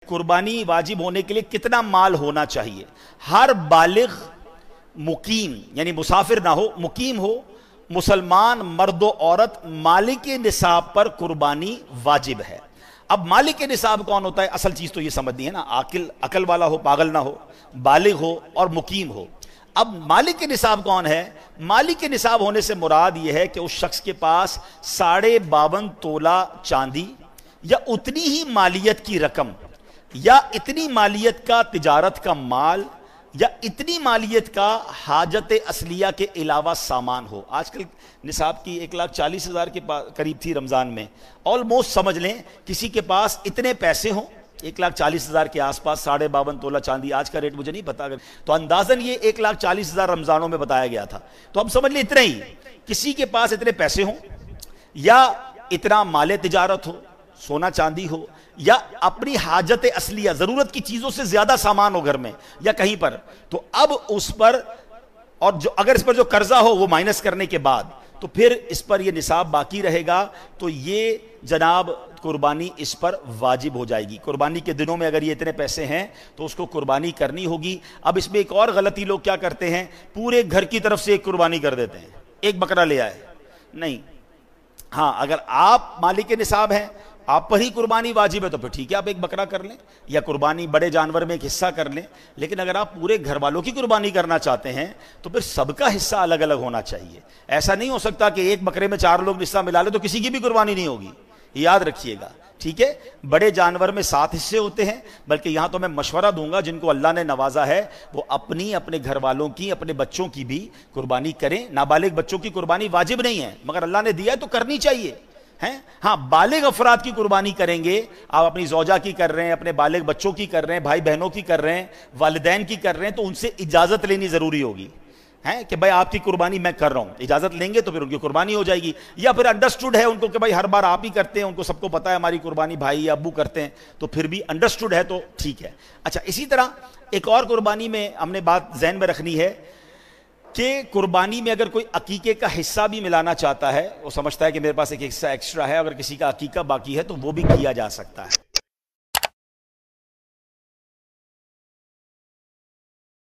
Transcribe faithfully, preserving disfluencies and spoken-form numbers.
कुर्बानी वाजिब होने के लिए कितना माल होना चाहिए? हर बालिग मुकीम यानी मुसाफिर ना हो, मुकीम हो, मुसलमान मर्द व औरत मालिक निसाब पर कुर्बानी वाजिब है। अब मालिक निसाब कौन होता है? असल चीज तो ये समझनी है ना, आकिल अकल वाला हो, पागल ना हो, बालिग हो और मुकीम हो। अब मालिक निसाब कौन है? मालिक निसाब होने से मुराद ये है कि उस शख्स के पास साढ़े बावन तोला चांदी या उतनी ही मालियत की रकम या इतनी मालियत का तिजारत का माल या इतनी मालियत का हाजत असलिया के अलावा सामान हो। आजकल निसाब की एक लाख चालीस हजार के करीब थी रमज़ान में। ऑलमोस्ट समझ लें किसी के पास इतने पैसे हों, एक लाख चालीस हजार के आसपास, साढ़े बावन तोला चांदी, आज का रेट मुझे नहीं पता, तो अंदाजन ये एक लाख चालीस हजार रमज़ानों में बताया गया था। तो हम समझ लें इतना ही, किसी के पास इतने पैसे हों या इतना माले तिजारत हो, सोना चांदी हो, या अपनी हाजत असलिया जरूरत की चीजों से ज्यादा सामान हो घर में या कहीं पर, तो अब उस पर, और जो अगर इस पर जो कर्जा हो वो माइनस करने के बाद, तो फिर इस पर ये निसाब बाकी रहेगा, तो ये जनाब कुर्बानी इस पर वाजिब हो जाएगी। कुर्बानी के दिनों में अगर ये इतने पैसे हैं तो उसको कुर्बानी करनी होगी। अब इसमें एक और गलती लोग क्या करते हैं, पूरे घर की तरफ से एक कुर्बानी कर देते हैं, एक बकरा ले आए। नहीं, हाँ, अगर आप मालिक निसाब हैं, आप पर ही कुर्बानी वाजिब है, तो फिर ठीक है, आप एक बकरा कर लें या कुर्बानी बड़े जानवर में एक हिस्सा कर लें। लेकिन अगर आप पूरे घर वालों की कुर्बानी करना चाहते हैं तो फिर सबका हिस्सा अलग अलग होना चाहिए। ऐसा नहीं हो सकता कि एक बकरे में चार लोग हिस्सा मिला ले तो किसी की भी कुर्बानी नहीं होगी, याद रखिएगा, ठीक है। बड़े जानवर में सात हिस्से होते हैं, बल्कि यहां तो मैं मशवरा दूंगा जिनको अल्लाह ने नवाजा है वो अपनी, अपने घर वालों की, अपने बच्चों की भी कुर्बानी करें। नाबालिग बच्चों की कुर्बानी वाजिब नहीं है, मगर अल्लाह ने दिया है तो करनी चाहिए, हैं। हाँ, बालिग अफराद की कुर्बानी करेंगे, आप अपनी जौजा की कर रहे हैं, अपने बालिग बच्चों की कर रहे हैं, भाई बहनों की कर रहे हैं, वालिदैन की कर रहे हैं, तो उनसे इजाजत लेनी जरूरी होगी, हैं, कि भाई आपकी कुर्बानी मैं कर रहा हूं। इजाजत लेंगे तो फिर उनकी कुर्बानी हो जाएगी। या फिर अंडरस्टूड है उनको कि भाई हर बार आप ही करते हैं, उनको सबको पता है हमारी कुर्बानी भाई या अब्बू करते हैं, तो फिर भी अंडरस्टूड है तो ठीक है। अच्छा, इसी तरह एक और कुर्बानी में हमने बात ज़हन में रखनी है कि कुर्बानी में अगर कोई अकीके का हिस्सा भी मिलाना चाहता है, वो समझता है कि मेरे पास एक हिस्सा एक्स्ट्रा है, अगर किसी का अकीका बाकी है तो वो भी किया जा सकता है।